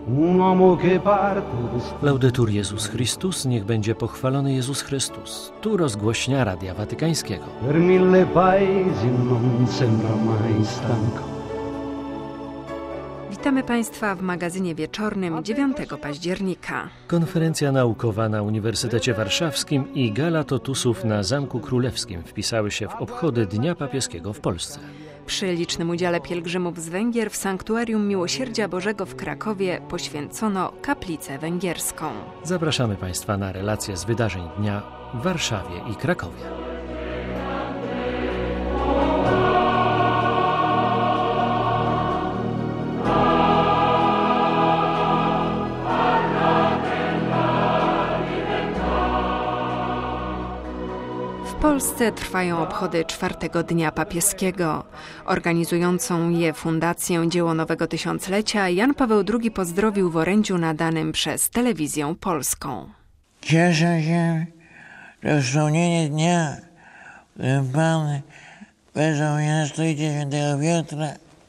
Laudetur Jezus Chrystus, niech będzie pochwalony Jezus Chrystus. Tu rozgłośnia Radia Watykańskiego. Witamy Państwa w magazynie wieczornym 9 października. Konferencja naukowa na Uniwersytecie Warszawskim i Gala Totusów na Zamku Królewskim wpisały się w obchody Dnia Papieskiego w Polsce. Przy licznym udziale pielgrzymów z Węgier w Sanktuarium Miłosierdzia Bożego w Krakowie poświęcono kaplicę węgierską. Zapraszamy Państwa na relacje z wydarzeń dnia w Warszawie i Krakowie. W Polsce trwają obchody 4. Dnia Papieskiego. Organizującą je Fundację Dzieło Nowego Tysiąclecia Jan Paweł II pozdrowił w orędziu nadanym przez Telewizję Polską. Cieszę się, że wspomnienie dnia, w którym Pan wezwał mnie na stolicy świętego Piotra,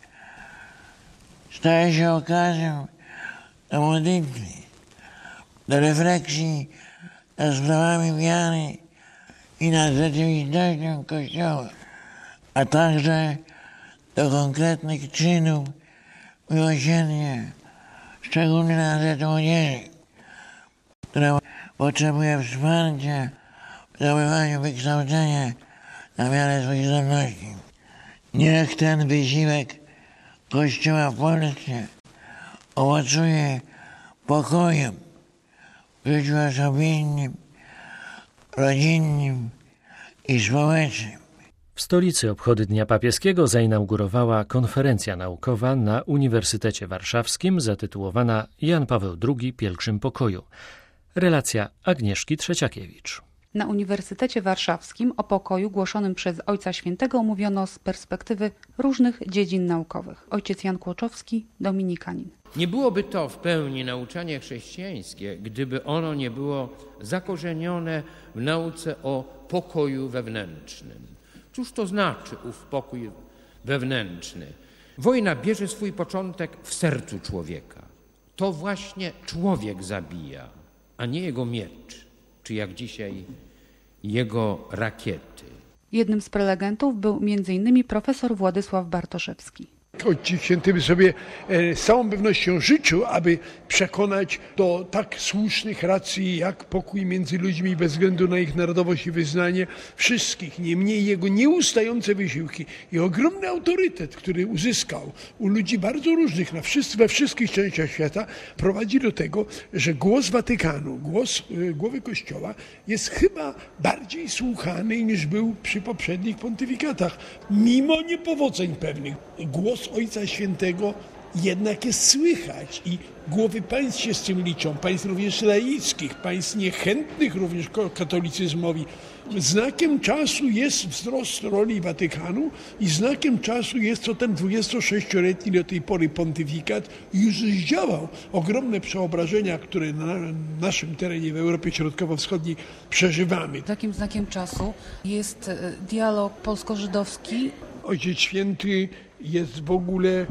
staje się okazją do modlitwy, do refleksji nad sprawami wiary i nad rzeczywistością Kościoła, a także do konkretnych czynów miłosierdzia, szczególnie na rzecz młodzieży, która potrzebuje wsparcia w zdobywaniu wykształcenia na miarę swoich zdolności. Niech ten wysiłek Kościoła w Polsce owocuje pokojem w życiu osobistym, rodzinnym i społecznym. W stolicy obchody Dnia Papieskiego zainaugurowała konferencja naukowa na Uniwersytecie Warszawskim zatytułowana Jan Paweł II – Pielgrzym Pokoju. Relacja Agnieszki Trzeciakiewicz. Na Uniwersytecie Warszawskim o pokoju głoszonym przez Ojca Świętego mówiono z perspektywy różnych dziedzin naukowych. Ojciec Jan Kłoczowski, dominikanin. Nie byłoby to w pełni nauczanie chrześcijańskie, gdyby ono nie było zakorzenione w nauce o pokoju wewnętrznym. Cóż to znaczy ów pokój wewnętrzny? Wojna bierze swój początek w sercu człowieka. To właśnie człowiek zabija, a nie jego miecz, czy jak dzisiaj jego rakiety. Jednym z prelegentów był m.in. profesor Władysław Bartoszewski. Ojciec Święty by sobie z całą pewnością życzył, aby przekonać do tak słusznych racji jak pokój między ludźmi bez względu na ich narodowość i wyznanie wszystkich. Niemniej jego nieustające wysiłki i ogromny autorytet, który uzyskał u ludzi bardzo różnych we wszystkich częściach świata, prowadzi do tego, że głos Watykanu, głos głowy Kościoła jest chyba bardziej słuchany niż był przy poprzednich pontyfikatach. Mimo niepowodzeń pewnych, głos Ojca Świętego jednak jest słychać i głowy państw się z tym liczą, państw również laickich, państw niechętnych również katolicyzmowi. Znakiem czasu jest wzrost roli Watykanu i znakiem czasu jest to ten 26-letni do tej pory pontyfikat już zdziałał ogromne przeobrażenia, które na naszym terenie w Europie Środkowo-Wschodniej przeżywamy. Takim znakiem czasu jest dialog polsko-żydowski. Ojciec Święty jest w ogóle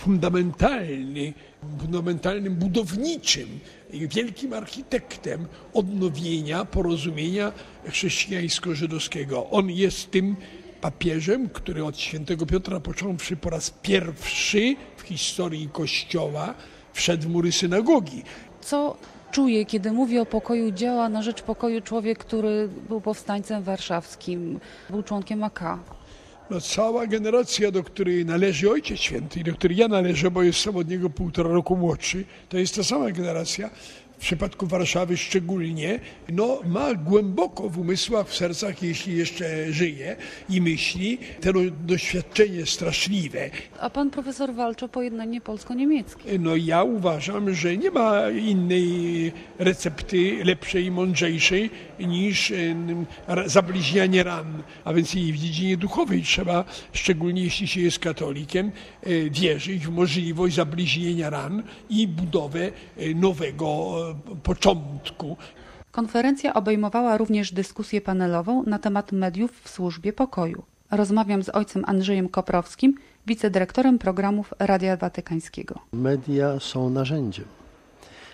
fundamentalnym budowniczym, wielkim architektem odnowienia porozumienia chrześcijańsko-żydowskiego. On jest tym papieżem, który od świętego Piotra począwszy po raz pierwszy w historii Kościoła wszedł w mury synagogi. Co czuje, kiedy mówi o pokoju, działa na rzecz pokoju człowiek, który był powstańcem warszawskim, był członkiem AK? Cała generacja, do której należy Ojciec Święty i do której ja należę, bo jestem od niego 1,5 roku młodszy, to jest ta sama generacja, w przypadku Warszawy szczególnie, ma głęboko w umysłach, w sercach, jeśli jeszcze żyje i myśli, to doświadczenie straszliwe. A pan profesor walczy o pojednanie polsko-niemieckie. Ja uważam, że nie ma innej recepty lepszej i mądrzejszej niż zabliźnianie ran, a więc i w dziedzinie duchowej trzeba, szczególnie jeśli się jest katolikiem, wierzyć w możliwość zabliźnienia ran i budowę nowego początku. Konferencja obejmowała również dyskusję panelową na temat mediów w służbie pokoju. Rozmawiam z ojcem Andrzejem Koprowskim, wicedyrektorem programów Radia Watykańskiego. Media są narzędziem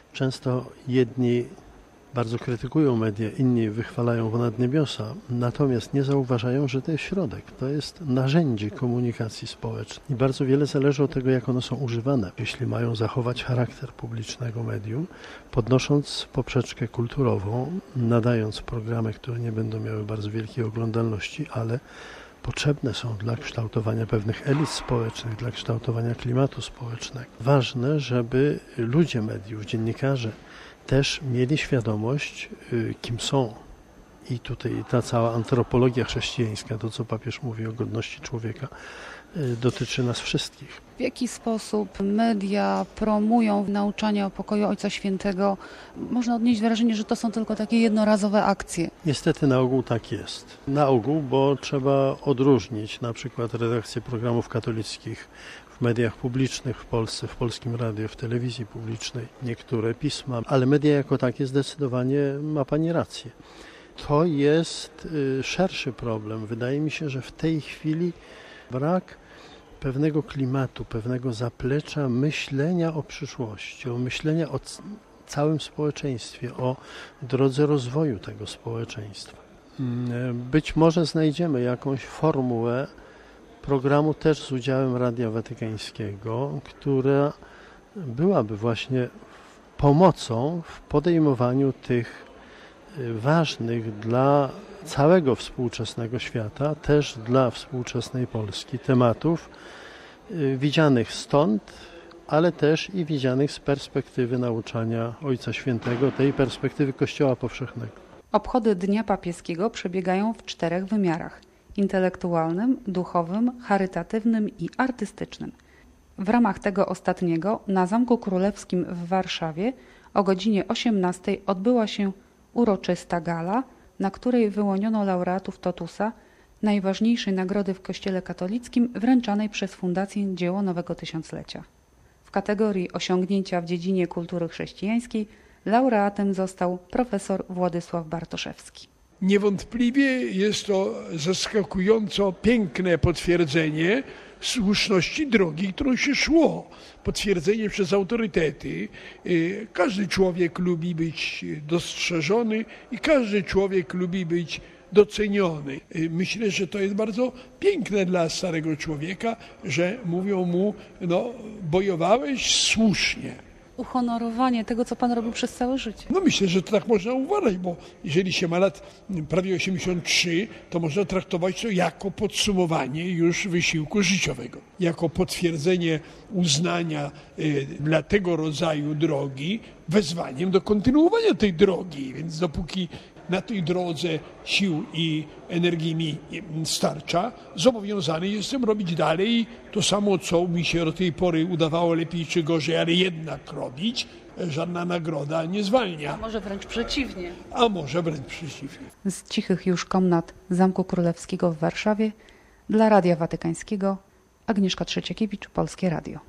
Często jedni bardzo krytykują media, inni wychwalają ponad niebiosa, natomiast nie zauważają, że to jest środek, to jest narzędzie komunikacji społecznej i bardzo wiele zależy od tego, jak one są używane. Jeśli mają zachować charakter publicznego medium, podnosząc poprzeczkę kulturową, nadając programy, które nie będą miały bardzo wielkiej oglądalności, ale potrzebne są dla kształtowania pewnych elit społecznych, dla kształtowania klimatu społecznego. Ważne, żeby ludzie mediów, dziennikarze też mieli świadomość, kim są. I tutaj ta cała antropologia chrześcijańska, to co papież mówi o godności człowieka, dotyczy nas wszystkich. W jaki sposób media promują nauczanie o pokoju Ojca Świętego? Można odnieść wrażenie, że to są tylko takie jednorazowe akcje. Niestety na ogół tak jest. Na ogół, bo trzeba odróżnić na przykład redakcję programów katolickich w mediach publicznych w Polsce, w Polskim Radiu, w telewizji publicznej, niektóre pisma, ale media jako takie zdecydowanie ma Pani rację. To jest szerszy problem. Wydaje mi się, że w tej chwili brak pewnego klimatu, pewnego zaplecza myślenia o przyszłości, o myślenia o całym społeczeństwie, o drodze rozwoju tego społeczeństwa. Być może znajdziemy jakąś formułę programu też z udziałem Radia Watykańskiego, która byłaby właśnie pomocą w podejmowaniu tych ważnych dla całego współczesnego świata, też dla współczesnej Polski tematów widzianych stąd, ale też i widzianych z perspektywy nauczania Ojca Świętego, tej perspektywy Kościoła powszechnego. Obchody Dnia Papieskiego przebiegają w 4 wymiarach: intelektualnym, duchowym, charytatywnym i artystycznym. W ramach tego ostatniego na Zamku Królewskim w Warszawie o godzinie 18 odbyła się uroczysta gala, na której wyłoniono laureatów Totusa, najważniejszej nagrody w Kościele katolickim wręczanej przez Fundację Dzieło Nowego Tysiąclecia. W kategorii osiągnięcia w dziedzinie kultury chrześcijańskiej laureatem został profesor Władysław Bartoszewski. Niewątpliwie jest to zaskakująco piękne potwierdzenie słuszności drogi, którą się szło. Potwierdzenie przez autorytety. Każdy człowiek lubi być dostrzeżony i każdy człowiek lubi być doceniony. Myślę, że to jest bardzo piękne dla starego człowieka, że mówią mu, bojowałeś słusznie. Uhonorowanie tego, co pan robił przez całe życie. Myślę, że to tak można uważać, bo jeżeli się ma lat prawie 83, to można traktować to jako podsumowanie już wysiłku życiowego. Jako potwierdzenie uznania dla tego rodzaju drogi, wezwaniem do kontynuowania tej drogi. Więc dopóki na tej drodze sił i energii mi starcza, zobowiązany jestem robić dalej to samo, co mi się do tej pory udawało lepiej czy gorzej, ale jednak robić. Żadna nagroda nie zwalnia. A może wręcz przeciwnie. Z cichych już komnat Zamku Królewskiego w Warszawie dla Radia Watykańskiego Agnieszka Trzeciakiewicz, Polskie Radio.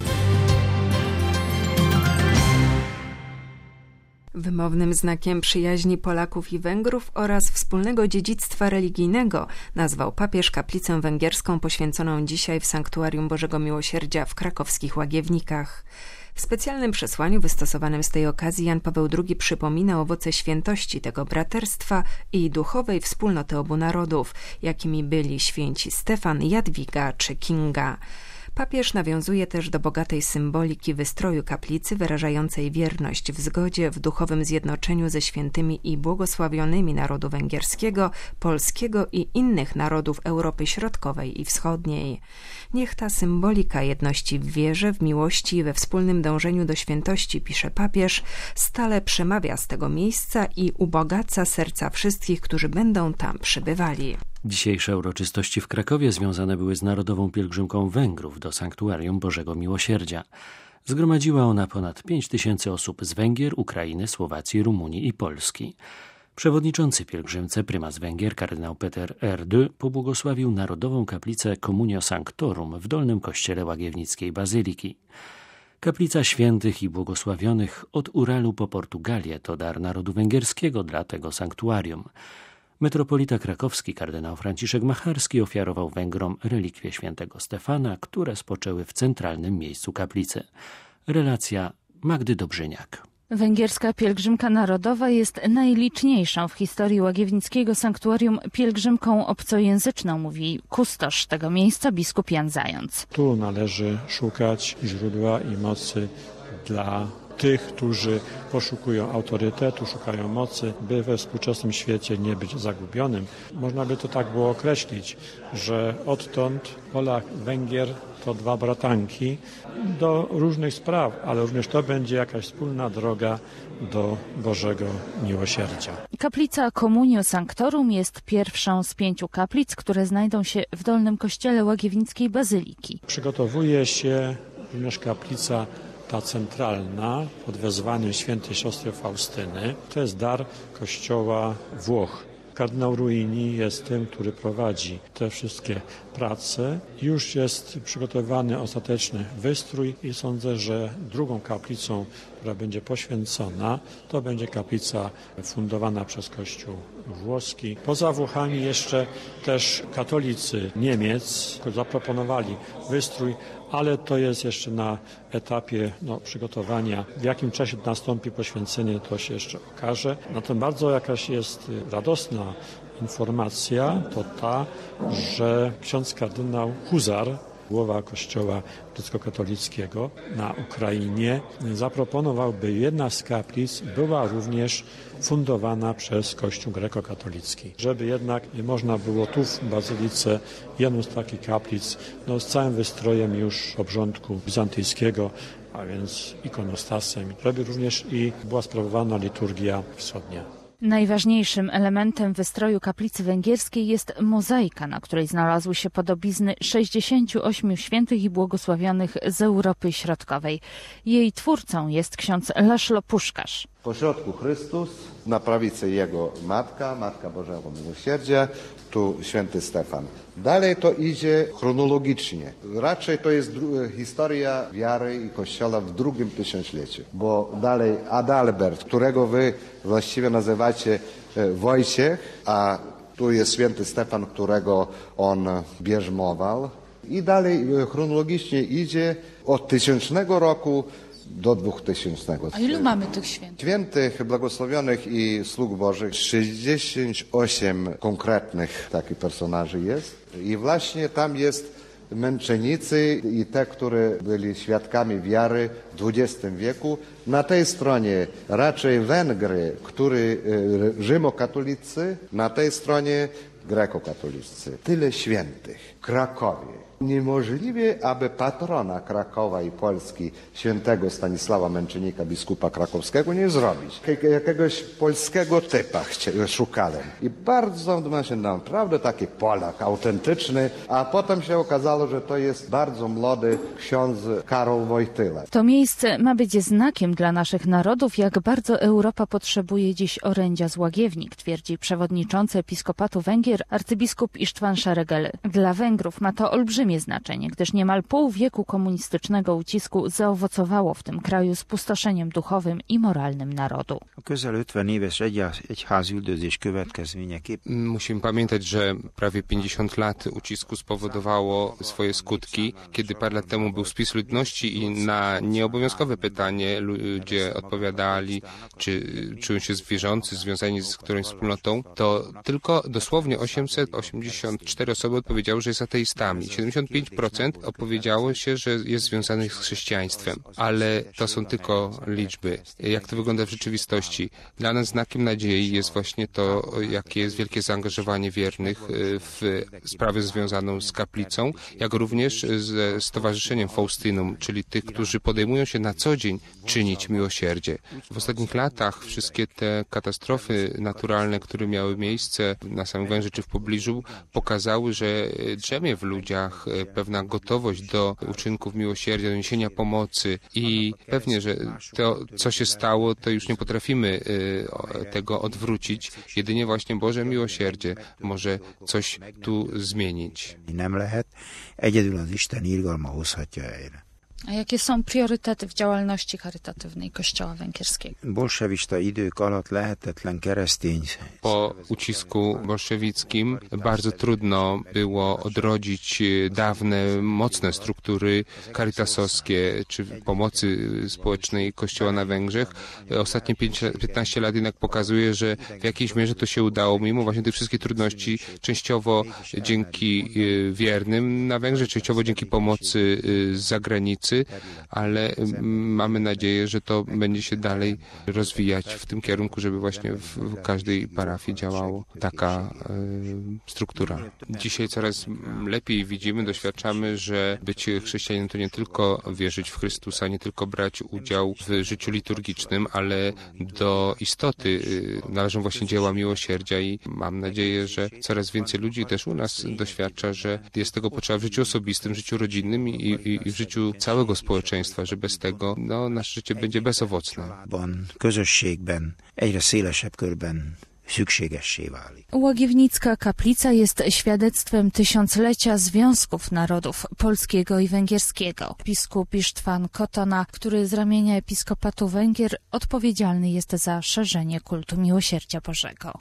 Wymownym znakiem przyjaźni Polaków i Węgrów oraz wspólnego dziedzictwa religijnego nazwał papież kaplicę węgierską poświęconą dzisiaj w Sanktuarium Bożego Miłosierdzia w krakowskich Łagiewnikach. W specjalnym przesłaniu wystosowanym z tej okazji Jan Paweł II przypomina owoce świętości tego braterstwa i duchowej wspólnoty obu narodów, jakimi byli święci Stefan, Jadwiga czy Kinga. Papież nawiązuje też do bogatej symboliki wystroju kaplicy wyrażającej wierność w zgodzie w duchowym zjednoczeniu ze świętymi i błogosławionymi narodu węgierskiego, polskiego i innych narodów Europy Środkowej i Wschodniej. Niech ta symbolika jedności w wierze, w miłości i we wspólnym dążeniu do świętości, pisze papież, stale przemawia z tego miejsca i ubogaca serca wszystkich, którzy będą tam przybywali. Dzisiejsze uroczystości w Krakowie związane były z narodową pielgrzymką Węgrów do Sanktuarium Bożego Miłosierdzia. Zgromadziła ona ponad 5000 osób z Węgier, Ukrainy, Słowacji, Rumunii i Polski. Przewodniczący pielgrzymce, prymas Węgier, kardynał Peter Erdő, pobłogosławił Narodową Kaplicę Communio Sanctorum w Dolnym Kościele Łagiewnickiej Bazyliki. Kaplica Świętych i Błogosławionych od Uralu po Portugalię to dar narodu węgierskiego dla tego sanktuarium. Metropolita krakowski kardynał Franciszek Macharski ofiarował Węgrom relikwie świętego Stefana, które spoczęły w centralnym miejscu kaplicy. Relacja Magdy Dobrzyniak. Węgierska pielgrzymka narodowa jest najliczniejszą w historii łagiewnickiego sanktuarium pielgrzymką obcojęzyczną, mówi kustosz tego miejsca, biskup Jan Zając. Tu należy szukać źródła i mocy dla tych, którzy poszukują autorytetu, szukają mocy, by we współczesnym świecie nie być zagubionym. Można by to tak było określić, że odtąd Polak, Węgier to dwa bratanki do różnych spraw, ale również to będzie jakaś wspólna droga do Bożego miłosierdzia. Kaplica Communio Sanctorum jest pierwszą z 5 kaplic, które znajdą się w Dolnym Kościele Łagiewnickiej Bazyliki. Przygotowuje się również kaplica ta centralna pod wezwaniem świętej siostry Faustyny. To jest dar Kościoła Włoch. Kardynał Ruini jest tym, który prowadzi te wszystkie prace. Już jest przygotowany ostateczny wystrój i sądzę, że drugą kaplicą, która będzie poświęcona, to będzie kaplica fundowana przez Kościół włoski. Poza Włochami jeszcze też katolicy Niemiec zaproponowali wystrój, ale to jest jeszcze na etapie przygotowania. W jakim czasie nastąpi poświęcenie, to się jeszcze okaże. Natomiast bardzo jakaś jest radosna informacja, to ta, że ksiądz kardynał Huzar, głowa Kościoła grecko-katolickiego na Ukrainie, zaproponował, by jedna z kaplic była również fundowana przez Kościół grekokatolicki. Żeby jednak nie można było tu w Bazylice jedną z takich kaplic z całym wystrojem już obrządku bizantyjskiego, a więc ikonostasem, żeby również i była sprawowana liturgia wschodnia. Najważniejszym elementem wystroju kaplicy węgierskiej jest mozaika, na której znalazły się podobizny 68 świętych i błogosławionych z Europy Środkowej. Jej twórcą jest ksiądz Laszlo Puszkarz. Po środku Chrystus, na prawicy Jego Matka Bożego Miłosierdzia, tu święty Stefan. Dalej to idzie chronologicznie. Raczej to jest historia wiary i Kościoła w drugim tysiącleciu. Bo dalej Adalbert, którego wy właściwie nazywacie Wojciech, a tu jest święty Stefan, którego on bierzmował. I dalej chronologicznie idzie od 1000 roku do 2000. A ilu mamy tych świętych? Świętych, błogosławionych i sług Bożych 68 konkretnych takich personaży jest. I właśnie tam jest męczennicy i te, które byli świadkami wiary w XX wieku. Na tej stronie raczej Węgry, którzy rzymokatolicy, na tej stronie grekokatolicy. Tyle świętych w Krakowie. Niemożliwe, aby patrona Krakowa i Polski, świętego Stanisława Męczennika, biskupa krakowskiego, nie zrobić. Jakiegoś polskiego typa szukałem. I bardzo, naprawdę taki Polak, autentyczny, a potem się okazało, że to jest bardzo młody ksiądz Karol Wojtyła. To miejsce ma być znakiem dla naszych narodów, jak bardzo Europa potrzebuje dziś orędzia z Łagiewnik, twierdzi przewodniczący Episkopatu Węgier arcybiskup Isztwan Szeregel. Dla Węgrów ma to olbrzymie znaczenie, gdyż niemal pół wieku komunistycznego ucisku zaowocowało w tym kraju spustoszeniem duchowym i moralnym narodu. Musimy pamiętać, że prawie 50 lat ucisku spowodowało swoje skutki. Kiedy parę lat temu był spis ludności i na nieobowiązkowe pytanie ludzie odpowiadali, czy czują się wierzący, związani z którąś wspólnotą, to tylko dosłownie 884 osoby odpowiedziały, że jest ateistami. 75% opowiedziało się, że jest związanych z chrześcijaństwem. Ale to są tylko liczby. Jak to wygląda w rzeczywistości? Dla nas znakiem nadziei jest właśnie to, jakie jest wielkie zaangażowanie wiernych w sprawę związaną z kaplicą, jak również ze Stowarzyszeniem Faustynum, czyli tych, którzy podejmują się na co dzień czynić miłosierdzie. W ostatnich latach wszystkie te katastrofy naturalne, które miały miejsce na samym Węgrzech czy w pobliżu, pokazały, że drzemie w ludziach pewna gotowość do uczynków miłosierdzia, do niesienia pomocy i pewnie, że to, co się stało, to już nie potrafimy tego odwrócić. Jedynie właśnie Boże miłosierdzie może coś tu zmienić. A jakie są priorytety w działalności charytatywnej Kościoła węgierskiego? Bolszewista idők alatt lehetetlen keresztény. Po ucisku bolszewickim bardzo trudno było odrodzić dawne, mocne struktury caritasowskie czy pomocy społecznej Kościoła na Węgrzech. Ostatnie 15 lat jednak pokazuje, że w jakiejś mierze to się udało, mimo właśnie tych wszystkich trudności, częściowo dzięki wiernym na Węgrzech, częściowo dzięki pomocy z zagranicy, ale mamy nadzieję, że to będzie się dalej rozwijać w tym kierunku, żeby właśnie w każdej parafii działała taka struktura. Dzisiaj coraz lepiej widzimy, doświadczamy, że być chrześcijaninem to nie tylko wierzyć w Chrystusa, nie tylko brać udział w życiu liturgicznym, ale do istoty należą właśnie dzieła miłosierdzia i mam nadzieję, że coraz więcej ludzi też u nas doświadcza, że jest tego potrzeba w życiu osobistym, w życiu rodzinnym i w życiu całego społeczeństwa, że bez tego nasze życie będzie bezowocne. Közösségben, egyre szélesebb körben szükségessé válik. Łagiewnicka kaplica jest świadectwem tysiąclecia związków narodów polskiego i węgierskiego. Biskup István Katona, który z ramienia Episkopatu Węgier odpowiedzialny jest za szerzenie kultu miłosierdzia Bożego.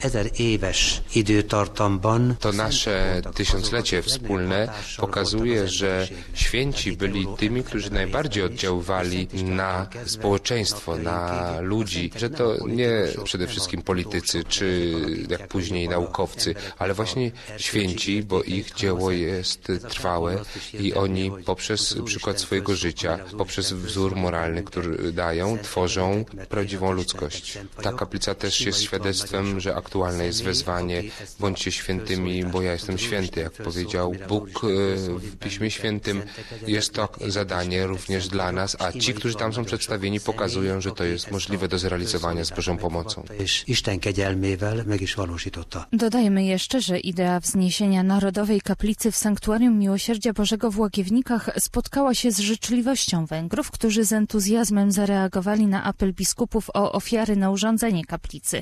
To nasze tysiąclecie wspólne pokazuje, że święci byli tymi, którzy najbardziej oddziaływali na społeczeństwo, na ludzi, że to nie przede wszystkim politycy czy jak później naukowcy, ale właśnie święci, bo ich dzieło jest trwałe i oni poprzez przykład swojego życia, poprzez wzór moralny, który dają, tworzą prawdziwą ludzkość. Ta kaplica też jest świadectwem, że aktualne jest wezwanie: bądźcie świętymi, bo ja jestem święty, jak powiedział Bóg w Piśmie Świętym. Jest to zadanie również dla nas, a ci, którzy tam są przedstawieni, pokazują, że to jest możliwe do zrealizowania z Bożą pomocą. Dodajmy jeszcze, że idea wzniesienia Narodowej Kaplicy w Sanktuarium Miłosierdzia Bożego w Łagiewnikach spotkała się z życzliwością Węgrów, którzy z entuzjazmem zareagowali na apel biskupów o ofiary na urządzenie kaplicy.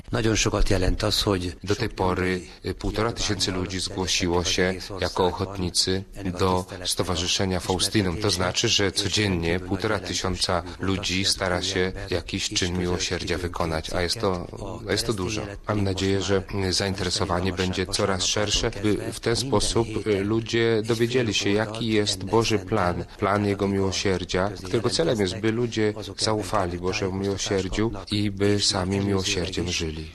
Do tej pory 1500 ludzi zgłosiło się jako ochotnicy do Stowarzyszenia Faustynum. To znaczy, że codziennie 1500 ludzi stara się jakiś czyn miłosierdzia wykonać, a jest to dużo. Mam nadzieję, że zainteresowanie będzie coraz szersze, by w ten sposób ludzie dowiedzieli się, jaki jest Boży plan Jego miłosierdzia, którego celem jest, by ludzie zaufali Bożemu miłosierdziu i by sami miłosierdziem żyli.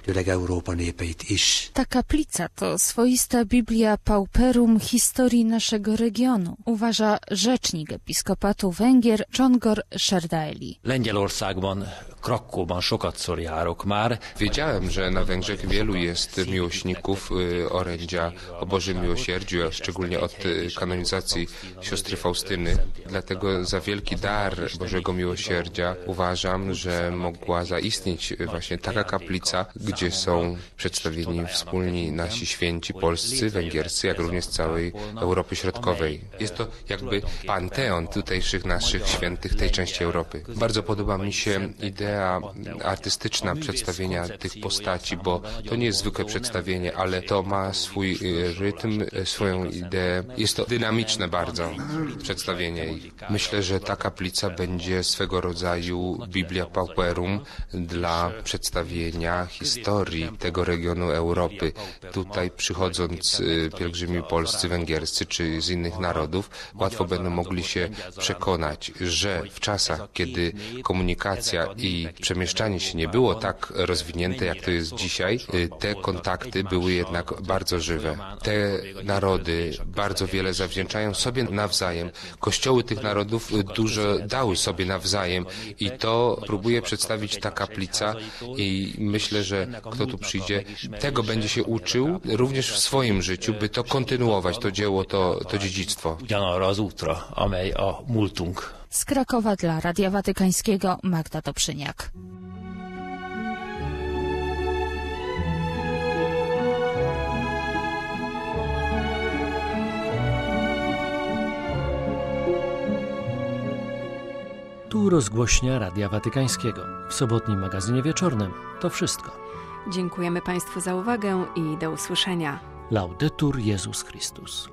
Ta kaplica to swoista Biblia Pauperum historii naszego regionu, uważa rzecznik Episkopatu Węgier Csongor Serdaeli. Lengyelországban, Krakóban sokszor járok már. Wiedziałem, że na Węgrzech wielu jest miłośników orędzia o Bożym Miłosierdziu, a szczególnie od kanonizacji siostry Faustyny. Dlatego za wielki dar Bożego Miłosierdzia uważam, że mogła zaistnieć właśnie taka kaplica, gdzie są przedstawieni wspólni nasi święci polscy, węgierscy, jak również z całej Europy Środkowej. Jest to jakby panteon tutejszych naszych świętych tej części Europy. Bardzo podoba mi się idea artystyczna przedstawienia tych postaci, bo to nie jest zwykłe przedstawienie, ale to ma swój rytm, swoją ideę. Jest to dynamiczne bardzo przedstawienie ich. Myślę, że ta kaplica będzie swego rodzaju Biblia Pauperum dla przedstawienia historii tego regionu Europy. Tutaj przychodząc pielgrzymi polscy, węgierscy czy z innych narodów, łatwo będą mogli się przekonać, że w czasach, kiedy komunikacja i przemieszczanie się nie było tak rozwinięte, jak to jest dzisiaj, te kontakty były jednak bardzo żywe. Te narody bardzo wiele zawdzięczają sobie nawzajem. Kościoły tych narodów dużo dały sobie nawzajem i to próbuje przedstawić ta kaplica i myślę, że kto tu przyjdzie, tego będzie się uczył również w swoim życiu, by to kontynuować, to dzieło, to dziedzictwo. Z Krakowa dla Radia Watykańskiego Magda Dobrzyniak. Tu rozgłośnia Radia Watykańskiego. W sobotnim magazynie wieczornym to wszystko. Dziękujemy Państwu za uwagę i do usłyszenia. Laudetur Jezus Chrystus.